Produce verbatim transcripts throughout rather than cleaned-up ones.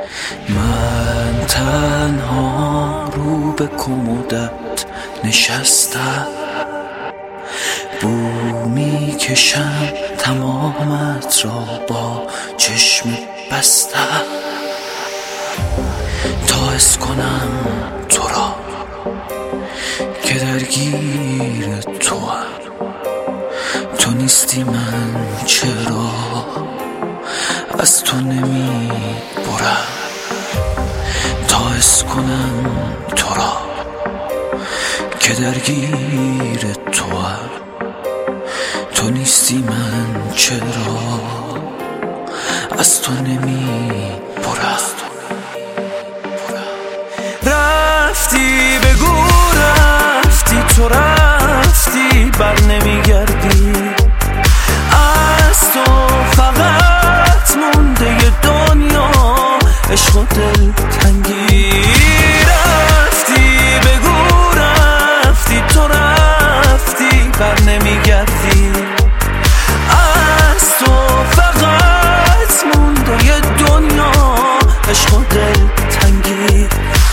من تنها رو به کمودت نشستم، بو میکشم تمامت را با چشم بستم تا حس کنم تو را که درگیر تو هم. تو نیستی من چرا از تو نمی برم تا حس کنم تو را که درگیر تو هم. تو نیستی من چرا از تو نمی برم. رفتی بگو رفتی، تو رفتی بر نمیگردی، از تو فقط مونده ی دنیا عشق و دل تنگی. رفتی بگو رفتی، تو رفتی بر نمیگردی، از تو فقط مونده ی دنیا عشق و دل تنگی.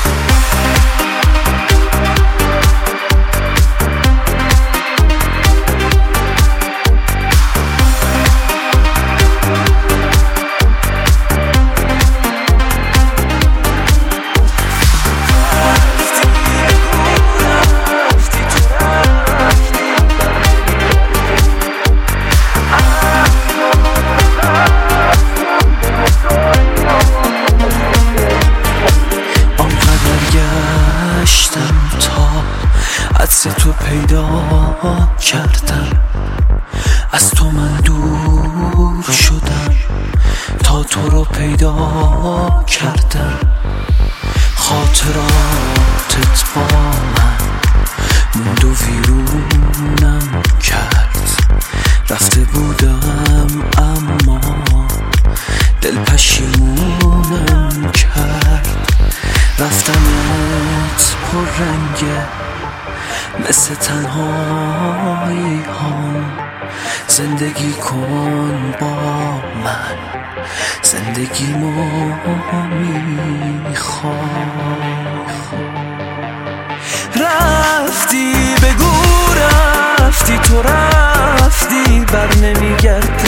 عطر تو پیدا کردم، از تو من دور شدم تا تو رو پیدا کردم. خاطراتت با من موند و ویرونم کرد، رفته بودم اما دل پشیمونم کرد. رفتنت پر رنگه مثل تنهایی هم، زندگی کن با من، زندگیمو میخوام. رفتی بگو رفتی، تو رفتی بر نمیگردی،